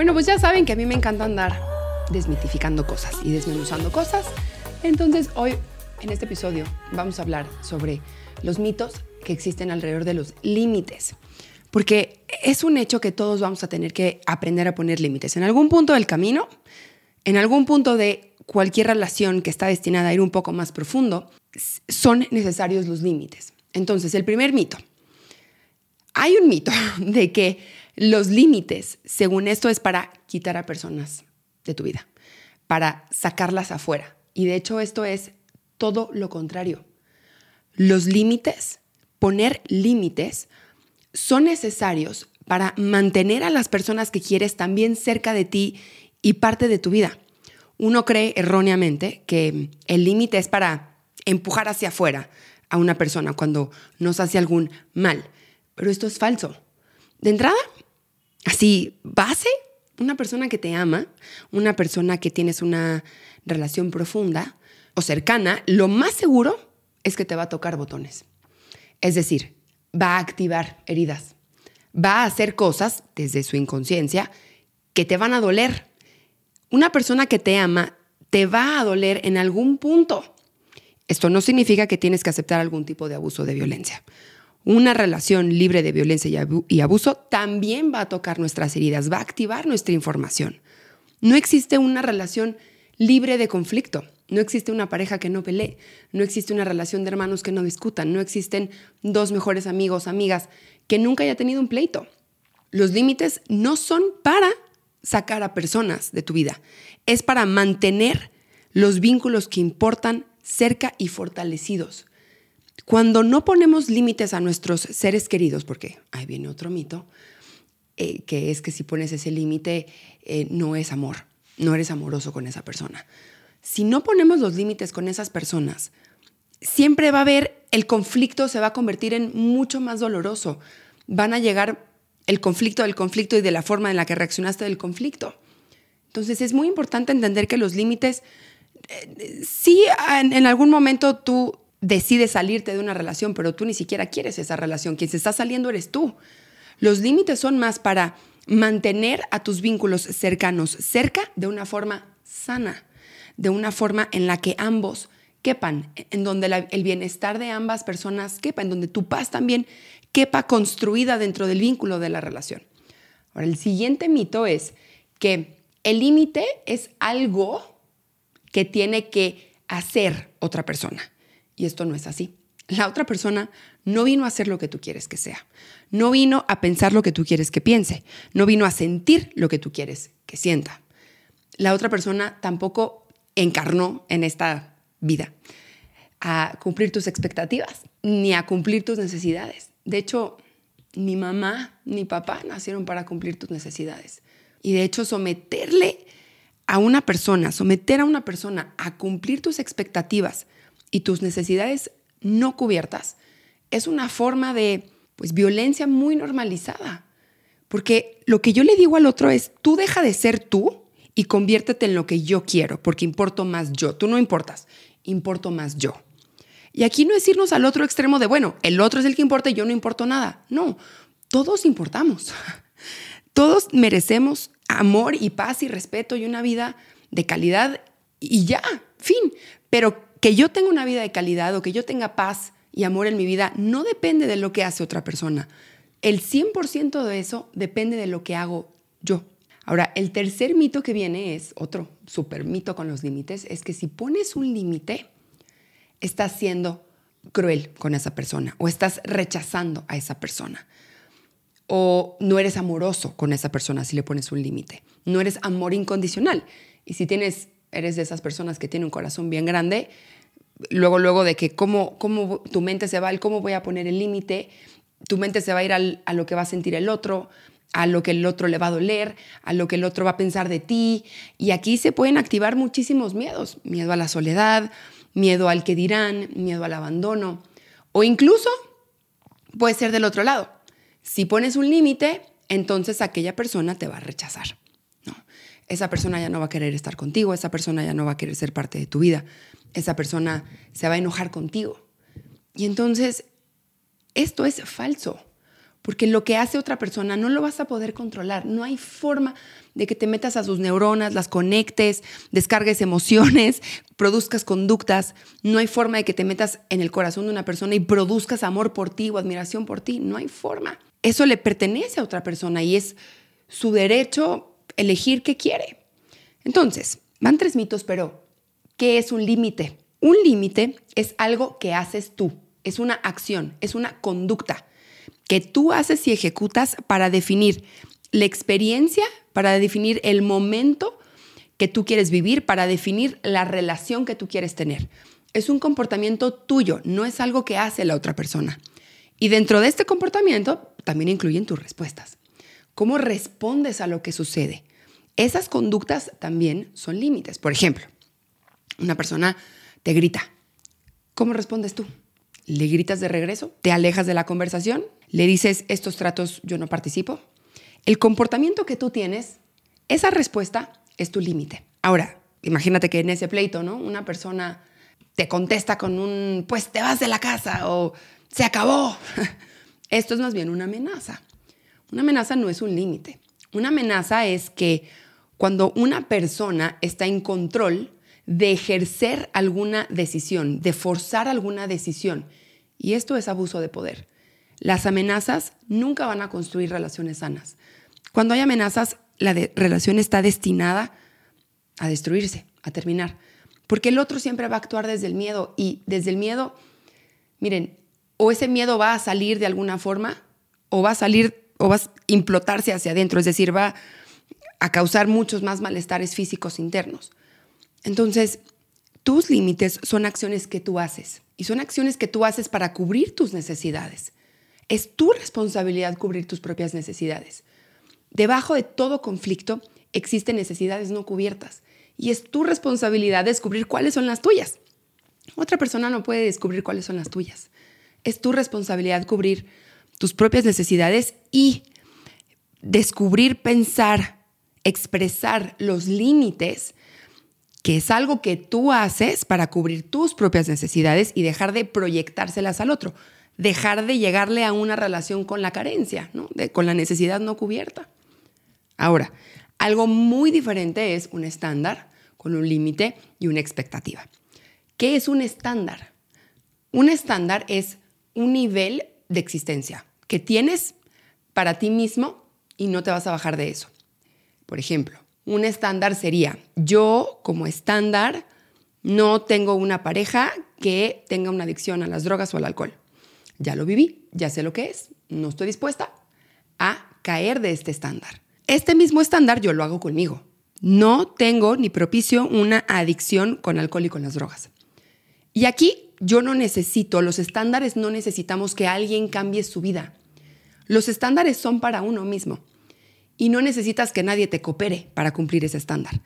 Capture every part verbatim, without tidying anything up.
Bueno, pues ya saben que a mí me encanta andar desmitificando cosas y desmenuzando cosas. Entonces hoy, en este episodio, vamos a hablar sobre los mitos que existen alrededor de los límites. Porque es un hecho que todos vamos a tener que aprender a poner límites. En algún punto del camino, en algún punto de cualquier relación que está destinada a ir un poco más profundo, son necesarios los límites. Entonces, el primer mito. Hay un mito de que los límites, según esto, es para quitar a personas de tu vida, para sacarlas afuera. Y de hecho, esto es todo lo contrario. Los límites, poner límites, son necesarios para mantener a las personas que quieres también cerca de ti y parte de tu vida. Uno cree erróneamente que el límite es para empujar hacia afuera a una persona cuando nos hace algún mal. Pero esto es falso. De entrada, así, base, una persona que te ama, una persona que tienes una relación profunda o cercana, lo más seguro es que te va a tocar botones. Es decir, va a activar heridas. Va a hacer cosas desde su inconsciencia que te van a doler. Una persona que te ama te va a doler en algún punto. Esto no significa que tienes que aceptar algún tipo de abuso o de violencia. Una relación libre de violencia y abuso también va a tocar nuestras heridas, va a activar nuestra información. No existe una relación libre de conflicto. No existe una pareja que no pelee. No existe una relación de hermanos que no discutan. No existen dos mejores amigos, amigas que nunca haya tenido un pleito. Los límites no son para sacar a personas de tu vida. Es para mantener los vínculos que importan cerca y fortalecidos. Cuando no ponemos límites a nuestros seres queridos, porque ahí viene otro mito, eh, que es que si pones ese límite eh, no es amor, no eres amoroso con esa persona. Si no ponemos los límites con esas personas, siempre va a haber, el conflicto se va a convertir en mucho más doloroso. Van a llegar el conflicto del conflicto y de la forma en la que reaccionaste del conflicto. Entonces es muy importante entender que los límites, eh, sí, en, en algún momento tú decides salirte de una relación, pero tú ni siquiera quieres esa relación. Quien se está saliendo eres tú. Los límites son más para mantener a tus vínculos cercanos cerca de una forma sana, de una forma en la que ambos quepan, en donde la, el bienestar de ambas personas quepa, en donde tu paz también quepa construida dentro del vínculo de la relación. Ahora, el siguiente mito es que el límite es algo que tiene que hacer otra persona. Y esto no es así. La otra persona no vino a hacer lo que tú quieres que sea. No vino a pensar lo que tú quieres que piense. No vino a sentir lo que tú quieres que sienta. La otra persona tampoco encarnó en esta vida a cumplir tus expectativas ni a cumplir tus necesidades. De hecho, ni mamá ni papá nacieron para cumplir tus necesidades. Y de hecho, someterle a una persona, someter a una persona a cumplir tus expectativas y tus necesidades no cubiertas es una forma de pues, violencia muy normalizada. Porque lo que yo le digo al otro es, tú deja de ser tú y conviértete en lo que yo quiero, porque importo más yo. Tú no importas, importo más yo. Y aquí no es irnos al otro extremo de, bueno, el otro es el que importa y yo no importo nada. No, todos importamos. Todos merecemos amor y paz y respeto y una vida de calidad y ya, fin. Pero que yo tenga una vida de calidad o que yo tenga paz y amor en mi vida no depende de lo que hace otra persona. El cien por ciento de eso depende de lo que hago yo. Ahora, el tercer mito que viene es otro súper mito con los límites, es que si pones un límite, estás siendo cruel con esa persona o estás rechazando a esa persona. O no eres amoroso con esa persona si le pones un límite. No eres amor incondicional. Y si tienes... eres de esas personas que tienen un corazón bien grande, luego, luego de que cómo, cómo tu mente se va al cómo voy a poner el límite, tu mente se va a ir al, a lo que va a sentir el otro, a lo que el otro le va a doler, a lo que el otro va a pensar de ti. Y aquí se pueden activar muchísimos miedos. Miedo a la soledad, miedo al que dirán, miedo al abandono. O incluso puede ser del otro lado. Si pones un límite, entonces aquella persona te va a rechazar. ¿No? Esa persona ya no va a querer estar contigo, esa persona ya no va a querer ser parte de tu vida, esa persona se va a enojar contigo. Y entonces, esto es falso, porque lo que hace otra persona no lo vas a poder controlar. No hay forma de que te metas a sus neuronas, las conectes, descargues emociones, produzcas conductas. No hay forma de que te metas en el corazón de una persona y produzcas amor por ti o admiración por ti. No hay forma. Eso le pertenece a otra persona y es su derecho elegir qué quiere. Entonces, van tres mitos, pero ¿qué es un límite? Un límite es algo que haces tú. Es una acción, es una conducta que tú haces y ejecutas para definir la experiencia, para definir el momento que tú quieres vivir, para definir la relación que tú quieres tener. Es un comportamiento tuyo, no es algo que hace la otra persona. Y dentro de este comportamiento también incluyen tus respuestas. ¿Cómo respondes a lo que sucede? Esas conductas también son límites. Por ejemplo, una persona te grita. ¿Cómo respondes tú? ¿Le gritas de regreso? ¿Te alejas de la conversación? ¿Le dices, estos tratos yo no participo? El comportamiento que tú tienes, esa respuesta es tu límite. Ahora, imagínate que en ese pleito, ¿no? Una persona te contesta con un, pues te vas de la casa o se acabó. Esto es más bien una amenaza. Una amenaza no es un límite. Una amenaza es que cuando una persona está en control de ejercer alguna decisión, de forzar alguna decisión, y esto es abuso de poder. Las amenazas nunca van a construir relaciones sanas. Cuando hay amenazas, la de- relación está destinada a destruirse, a terminar. Porque el otro siempre va a actuar desde el miedo. Y desde el miedo, miren, o ese miedo va a salir de alguna forma, o va a salir, o va a implotarse hacia adentro. Es decir, va a causar muchos más malestares físicos internos. Entonces, tus límites son acciones que tú haces. Y son acciones que tú haces para cubrir tus necesidades. Es tu responsabilidad cubrir tus propias necesidades. Debajo de todo conflicto existen necesidades no cubiertas y es tu responsabilidad descubrir cuáles son las tuyas. Otra persona no puede descubrir cuáles son las tuyas. Es tu responsabilidad cubrir tus propias necesidades y descubrir, pensar, expresar los límites, que es algo que tú haces para cubrir tus propias necesidades y dejar de proyectárselas al otro. Dejar de llegarle a una relación con la carencia, ¿no? De, con la necesidad no cubierta. Ahora, algo muy diferente es un estándar con un límite y una expectativa. ¿Qué es un estándar? Un estándar es un nivel de existencia que tienes para ti mismo y no te vas a bajar de eso. Por ejemplo, un estándar sería, yo como estándar no tengo una pareja que tenga una adicción a las drogas o al alcohol. Ya lo viví, ya sé lo que es, no estoy dispuesta a caer de este estándar. Este mismo estándar yo lo hago conmigo. No tengo ni propicio una adicción con alcohol y con las drogas. Y aquí yo no necesito, los estándares no necesitamos que alguien cambie su vida. Los estándares son para uno mismo y no necesitas que nadie te coopere para cumplir ese estándar.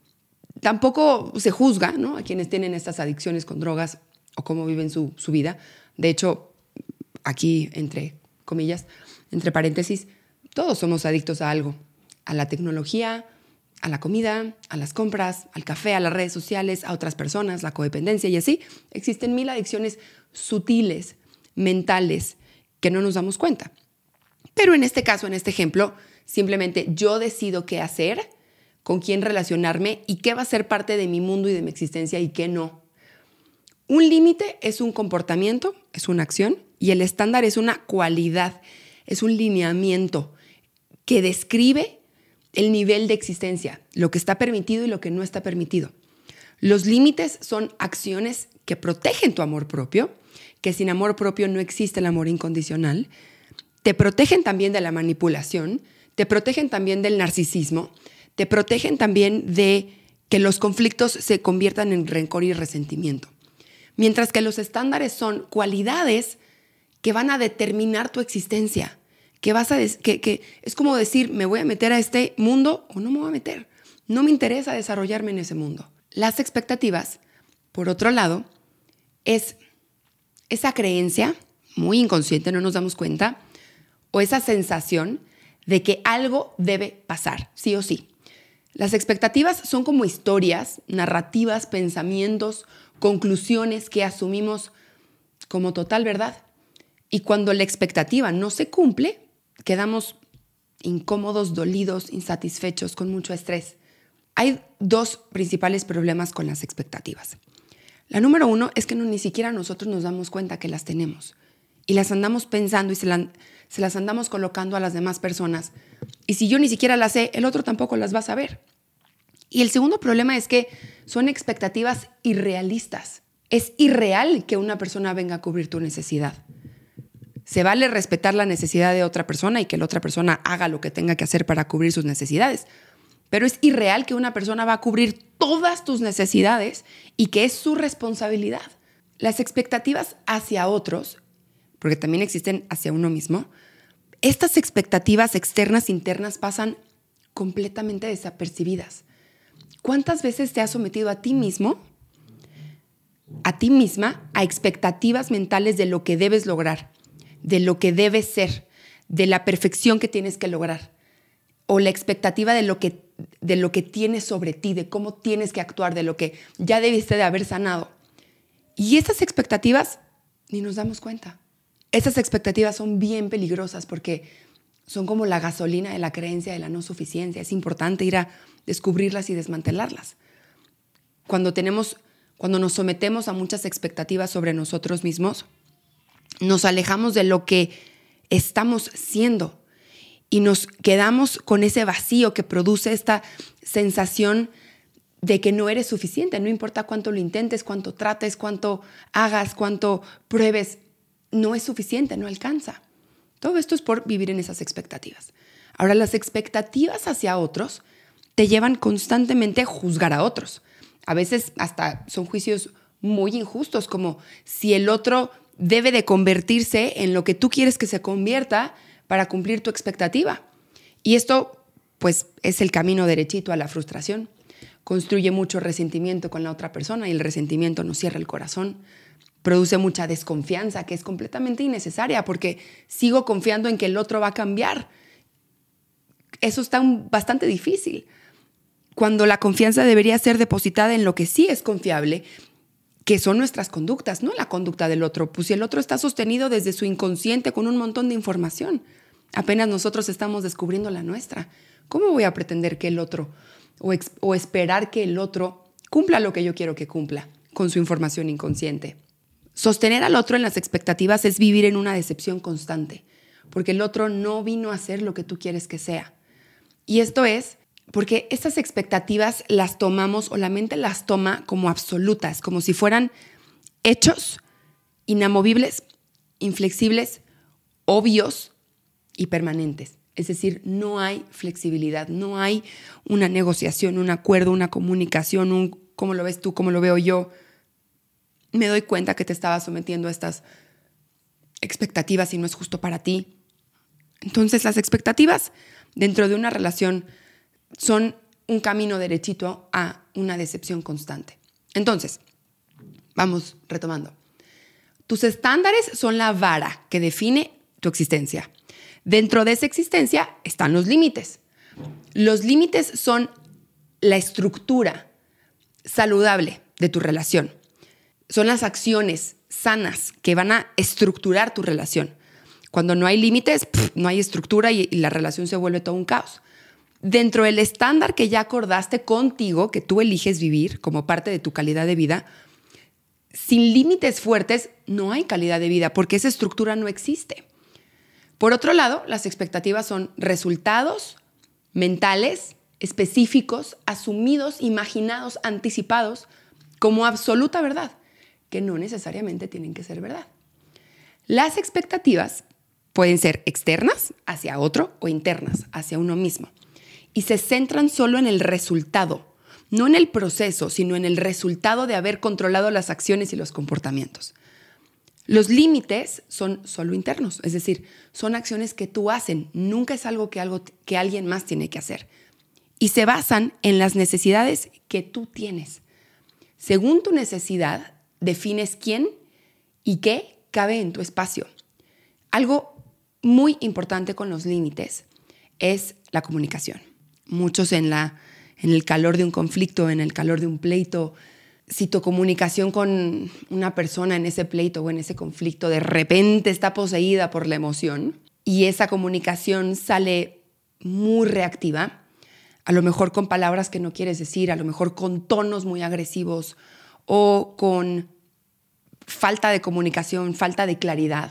Tampoco se juzga, ¿no?, a quienes tienen estas adicciones con drogas o cómo viven su, su vida. De hecho, aquí, entre comillas, entre paréntesis, todos somos adictos a algo, a la tecnología, a la comida, a las compras, al café, a las redes sociales, a otras personas, la codependencia y así. Existen mil adicciones sutiles, mentales, que no nos damos cuenta. Pero en este caso, en este ejemplo, simplemente yo decido qué hacer, con quién relacionarme y qué va a ser parte de mi mundo y de mi existencia y qué no. Un límite es un comportamiento, es una acción, y el estándar es una cualidad, es un lineamiento que describe el nivel de existencia, lo que está permitido y lo que no está permitido. Los límites son acciones que protegen tu amor propio, que sin amor propio no existe el amor incondicional. Te protegen también de la manipulación, te protegen también del narcisismo, te protegen también de que los conflictos se conviertan en rencor y resentimiento. Mientras que los estándares son cualidades que van a determinar tu existencia, que vas a des- que, que es como decir, me voy a meter a este mundo o no me voy a meter. No me interesa desarrollarme en ese mundo. Las expectativas, por otro lado, es esa creencia muy inconsciente, no nos damos cuenta, o esa sensación de que algo debe pasar, sí o sí. Las expectativas son como historias, narrativas, pensamientos, conclusiones que asumimos como total verdad. Y cuando la expectativa no se cumple, quedamos incómodos, dolidos, insatisfechos, con mucho estrés. Hay dos principales problemas con las expectativas. La número uno es que no, ni siquiera nosotros nos damos cuenta que las tenemos y las andamos pensando y se, la, se las andamos colocando a las demás personas. Y si yo ni siquiera las sé, el otro tampoco las va a saber. Y el segundo problema es que son expectativas irrealistas. Es irreal que una persona venga a cubrir tu necesidad. Se vale respetar la necesidad de otra persona y que la otra persona haga lo que tenga que hacer para cubrir sus necesidades. Pero es irreal que una persona va a cubrir todas tus necesidades y que es su responsabilidad. Las expectativas hacia otros, porque también existen hacia uno mismo, estas expectativas externas e internas pasan completamente desapercibidas. ¿Cuántas veces te has sometido a ti mismo, a ti misma, a expectativas mentales de lo que debes lograr, de lo que debes ser, de la perfección que tienes que lograr, o la expectativa de lo que, de lo que tienes sobre ti, de cómo tienes que actuar, de lo que ya debiste de haber sanado? Y esas expectativas ni nos damos cuenta. Esas expectativas son bien peligrosas porque son como la gasolina de la creencia de la no suficiencia. Es importante ir a descubrirlas y desmantelarlas. Cuando tenemos, cuando nos sometemos a muchas expectativas sobre nosotros mismos, nos alejamos de lo que estamos siendo y nos quedamos con ese vacío que produce esta sensación de que no eres suficiente. No importa cuánto lo intentes, cuánto trates, cuánto hagas, cuánto pruebes, no es suficiente, no alcanza. Todo esto es por vivir en esas expectativas. Ahora, las expectativas hacia otros te llevan constantemente a juzgar a otros. A veces hasta son juicios muy injustos, como si el otro debe de convertirse en lo que tú quieres que se convierta para cumplir tu expectativa. Y esto, pues, es el camino derechito a la frustración. Construye mucho resentimiento con la otra persona y el resentimiento nos cierra el corazón. Produce mucha desconfianza que es completamente innecesaria porque sigo confiando en que el otro va a cambiar. Eso está un, bastante difícil. Cuando la confianza debería ser depositada en lo que sí es confiable, que son nuestras conductas, no la conducta del otro. Pues si el otro está sostenido desde su inconsciente con un montón de información, apenas nosotros estamos descubriendo la nuestra. ¿Cómo voy a pretender que el otro o, ex, o esperar que el otro cumpla lo que yo quiero que cumpla con su información inconsciente? Sostener al otro en las expectativas es vivir en una decepción constante, porque el otro no vino a ser lo que tú quieres que sea. Y esto es porque estas expectativas las tomamos, o la mente las toma como absolutas, como si fueran hechos inamovibles, inflexibles, obvios y permanentes. Es decir, no hay flexibilidad, no hay una negociación, un acuerdo, una comunicación, un cómo lo ves tú, cómo lo veo yo. Me doy cuenta que te estaba sometiendo a estas expectativas y no es justo para ti. Entonces, las expectativas dentro de una relación son un camino derechito a una decepción constante. Entonces, vamos retomando. Tus estándares son la vara que define tu existencia. Dentro de esa existencia están los límites. Los límites son la estructura saludable de tu relación. Son las acciones sanas que van a estructurar tu relación. Cuando no hay límites, pff, no hay estructura y, y la relación se vuelve todo un caos. Dentro del estándar que ya acordaste contigo, que tú eliges vivir como parte de tu calidad de vida, sin límites fuertes no hay calidad de vida porque esa estructura no existe. Por otro lado, las expectativas son resultados mentales, específicos, asumidos, imaginados, anticipados como absoluta verdad, que no necesariamente tienen que ser verdad. Las expectativas pueden ser externas hacia otro o internas hacia uno mismo y se centran solo en el resultado, no en el proceso, sino en el resultado de haber controlado las acciones y los comportamientos. Los límites son solo internos, es decir, son acciones que tú haces, nunca es algo que, algo que alguien más tiene que hacer. Y se basan en las necesidades que tú tienes. Según tu necesidad, defines quién y qué cabe en tu espacio. Algo muy importante con los límites es la comunicación. Muchos en, la, en el calor de un conflicto, en el calor de un pleito, si tu comunicación con una persona en ese pleito o en ese conflicto de repente está poseída por la emoción y esa comunicación sale muy reactiva, a lo mejor con palabras que no quieres decir, a lo mejor con tonos muy agresivos o con falta de comunicación, falta de claridad.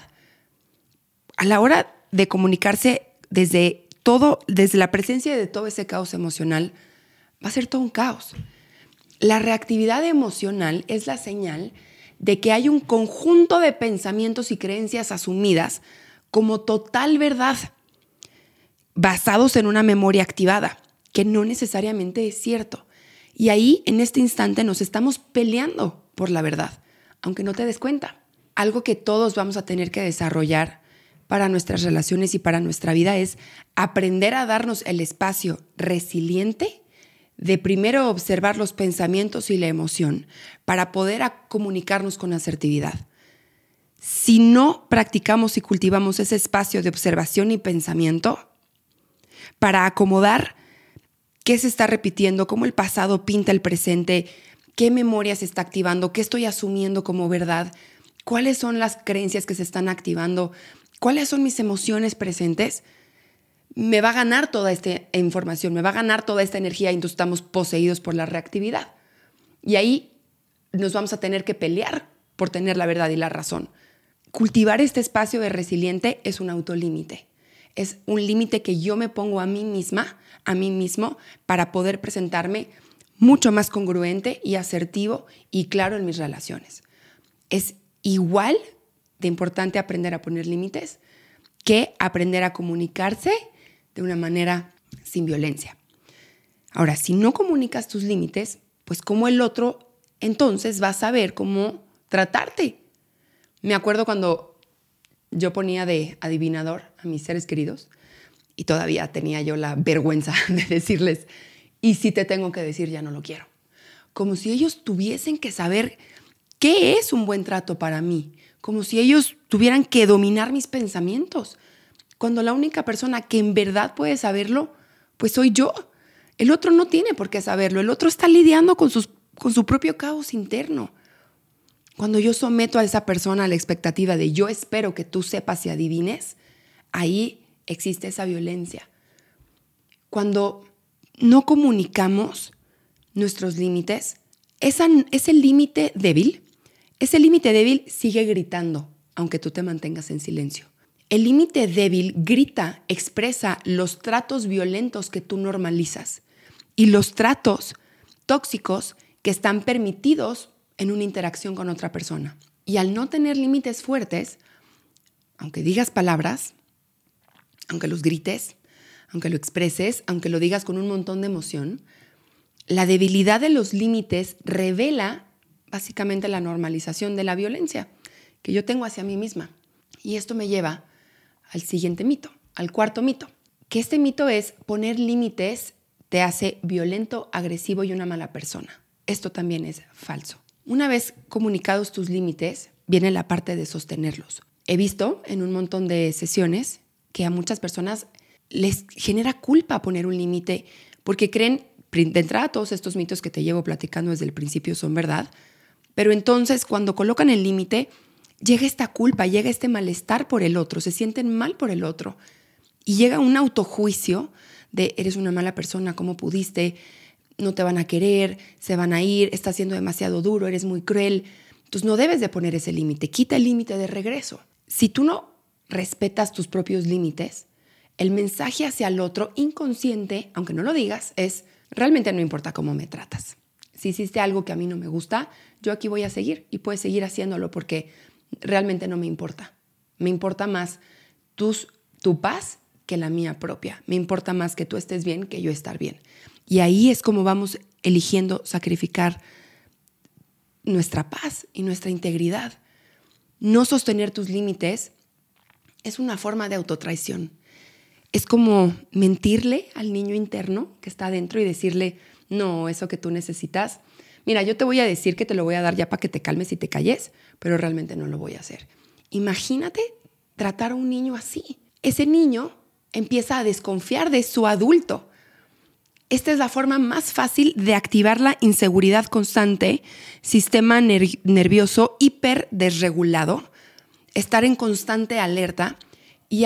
A la hora de comunicarse desde todo, desde la presencia de todo ese caos emocional, va a ser todo un caos. La reactividad emocional es la señal de que hay un conjunto de pensamientos y creencias asumidas como total verdad, basados en una memoria activada, que no necesariamente es cierto. Y ahí, en este instante, nos estamos peleando por la verdad, aunque no te des cuenta. Algo que todos vamos a tener que desarrollar para nuestras relaciones y para nuestra vida es aprender a darnos el espacio resiliente de primero observar los pensamientos y la emoción para poder comunicarnos con asertividad. Si no practicamos y cultivamos ese espacio de observación y pensamiento para acomodar qué se está repitiendo, cómo el pasado pinta el presente, qué memoria se está activando, qué estoy asumiendo como verdad, cuáles son las creencias que se están activando, cuáles son mis emociones presentes, me va a ganar toda esta información, me va a ganar toda esta energía y entonces estamos poseídos por la reactividad. Y ahí nos vamos a tener que pelear por tener la verdad y la razón. Cultivar este espacio de resiliente es un autolímite. Es un límite que yo me pongo a mí misma, a mí mismo, para poder presentarme mucho más congruente y asertivo y claro en mis relaciones. Es igual de importante aprender a poner límites que aprender a comunicarse de una manera sin violencia. Ahora, si no comunicas tus límites, pues cómo el otro entonces va a saber cómo tratarte. Me acuerdo cuando yo ponía de adivinador a mis seres queridos y todavía tenía yo la vergüenza de decirles, y si te tengo que decir, ya no lo quiero. Como si ellos tuviesen que saber qué es un buen trato para mí, como si ellos tuvieran que dominar mis pensamientos, cuando la única persona que en verdad puede saberlo, pues soy yo. El otro no tiene por qué saberlo, el otro está lidiando con, sus, con su propio caos interno. Cuando yo someto a esa persona a la expectativa de yo espero que tú sepas y adivines, ahí existe esa violencia. Cuando no comunicamos nuestros límites, esa, ese límite débil, ese límite débil sigue gritando, aunque tú te mantengas en silencio. El límite débil grita, expresa los tratos violentos que tú normalizas y los tratos tóxicos que están permitidos en una interacción con otra persona. Y al no tener límites fuertes, aunque digas palabras, aunque los grites, aunque lo expreses, aunque lo digas con un montón de emoción, la debilidad de los límites revela básicamente la normalización de la violencia que yo tengo hacia mí misma. Y esto me lleva al siguiente mito, al cuarto mito, que este mito es poner límites te hace violento, agresivo y una mala persona. Esto también es falso. Una vez comunicados tus límites, viene la parte de sostenerlos. He visto en un montón de sesiones que a muchas personas les genera culpa poner un límite porque creen, de entrada, todos estos mitos que te llevo platicando desde el principio son verdad, pero entonces cuando colocan el límite, llega esta culpa, llega este malestar por el otro, se sienten mal por el otro y llega un autojuicio de eres una mala persona, ¿cómo pudiste? No te van a querer, se van a ir, estás siendo demasiado duro, eres muy cruel. Entonces no debes de poner ese límite, quita el límite de regreso. Si tú no respetas tus propios límites, el mensaje hacia el otro inconsciente, aunque no lo digas, es realmente no importa cómo me tratas. Si hiciste algo que a mí no me gusta, yo aquí voy a seguir y puedes seguir haciéndolo porque realmente no me importa. Me importa más tus, tu paz que la mía propia. Me importa más que tú estés bien que yo estar bien. Y ahí es como vamos eligiendo sacrificar nuestra paz y nuestra integridad. No sostener tus límites es una forma de autotraición. Es como mentirle al niño interno que está adentro y decirle, no, eso que tú necesitas, mira, yo te voy a decir que te lo voy a dar ya para que te calmes y te calles, pero realmente no lo voy a hacer. Imagínate tratar a un niño así. Ese niño empieza a desconfiar de su adulto. Esta es la forma más fácil de activar la inseguridad constante, sistema ner- nervioso hiper desregulado, estar en constante alerta, y hay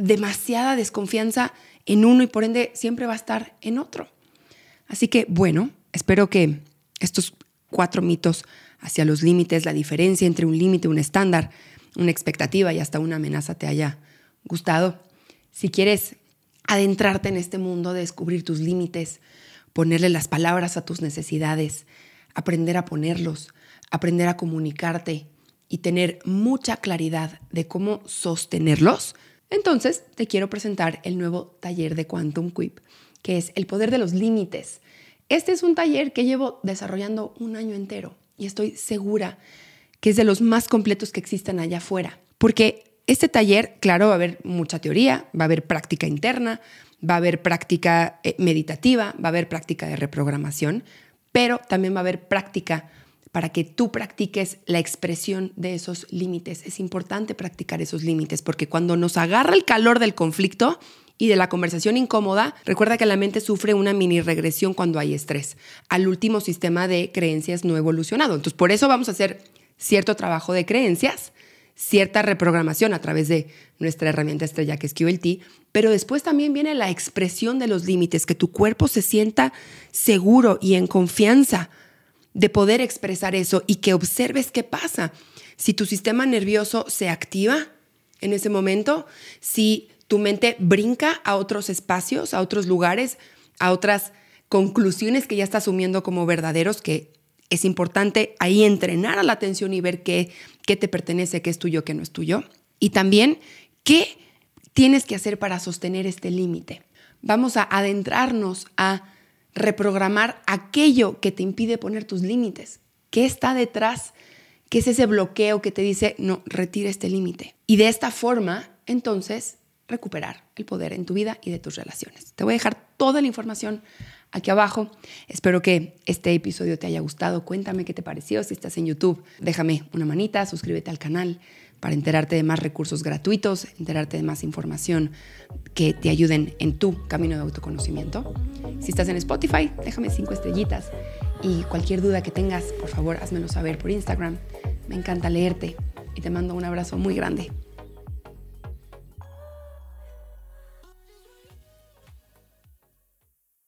demasiada desconfianza en uno y por ende siempre va a estar en otro. Así que bueno, espero que estos cuatro mitos hacia los límites, la diferencia entre un límite, un estándar, una expectativa y hasta una amenaza te haya gustado. Si quieres adentrarte en este mundo, descubrir tus límites, ponerle las palabras a tus necesidades, aprender a ponerlos, aprender a comunicarte y tener mucha claridad de cómo sostenerlos, entonces te quiero presentar el nuevo taller de Quantum Quip, que es el poder de los límites. Este es un taller que llevo desarrollando un año entero y estoy segura que es de los más completos que existen allá afuera. Porque este taller, claro, va a haber mucha teoría, va a haber práctica interna, va a haber práctica eh, meditativa, va a haber práctica de reprogramación, pero también va a haber práctica para que tú practiques la expresión de esos límites. Es importante practicar esos límites porque cuando nos agarra el calor del conflicto y de la conversación incómoda, recuerda que la mente sufre una mini regresión cuando hay estrés al último sistema de creencias no evolucionado. Entonces, por eso vamos a hacer cierto trabajo de creencias, cierta reprogramación a través de nuestra herramienta estrella que es Q L T, pero después también viene la expresión de los límites, que tu cuerpo se sienta seguro y en confianza de poder expresar eso y que observes qué pasa. Si tu sistema nervioso se activa en ese momento, si tu mente brinca a otros espacios, a otros lugares, a otras conclusiones que ya está asumiendo como verdaderos, que es importante ahí entrenar a la atención y ver qué, qué te pertenece, qué es tuyo, qué no es tuyo. Y también, ¿qué tienes que hacer para sostener este límite? Vamos a adentrarnos a reprogramar aquello que te impide poner tus límites. ¿Qué está detrás? ¿Qué es ese bloqueo que te dice, no, retira este límite? Y de esta forma, entonces, recuperar el poder en tu vida y de tus relaciones. Te voy a dejar toda la información aquí abajo. Espero que este episodio te haya gustado. Cuéntame qué te pareció. Si estás en YouTube, déjame una manita, suscríbete al canal para enterarte de más recursos gratuitos, enterarte de más información que te ayuden en tu camino de autoconocimiento. Si estás en Spotify, déjame cinco estrellitas y cualquier duda que tengas, por favor, házmelo saber por Instagram. Me encanta leerte y te mando un abrazo muy grande.